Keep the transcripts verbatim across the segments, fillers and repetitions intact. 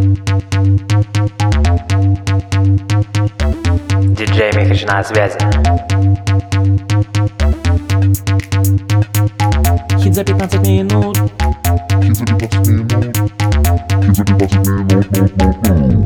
Диджей Михач на связи. Хит за пятнадцать минут. Хит за пятнадцать минут. Хит за пятнадцать минут.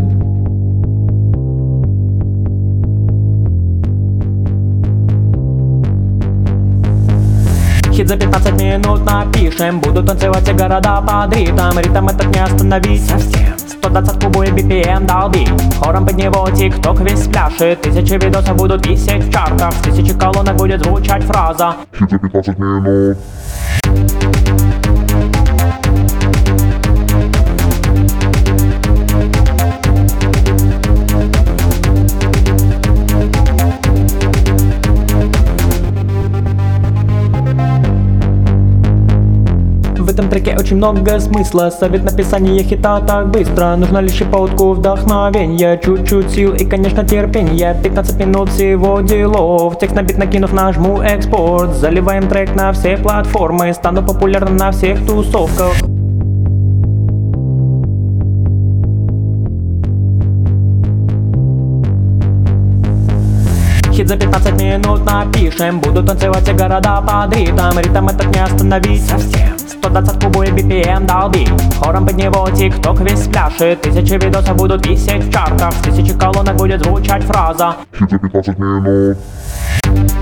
Хит за пятнадцать минут напишем. Буду танцевать все города под ритм. Ритм этот не остановить совсем. Сто двадцать кубов би пи эм долби. Хором под него тик-ток весь пляшет. Тысячи видосов будут висеть в чартах. С тысячи колонок будет звучать фраза. Хит за пятнадцать минут. В этом треке очень много смысла. Совет написания хита так быстро. Нужно лишь щепотку вдохновения, чуть-чуть сил и, конечно, терпения. пятнадцать минут всего делов. Текст на бит накинув, нажму экспорт. Заливаем трек на все платформы. Стану популярным на всех тусовках. Хит за пятнадцать минут напишем. Буду танцевать все города под ритм. Ритм этот не остановить совсем. Сто двадцать кубов би пи эм долби. Хором под него тик-ток весь пляшет. Тысячи видосов будут висеть в чартах. С тысячи колонок будет звучать фраза. Хит за пятнадцать минут.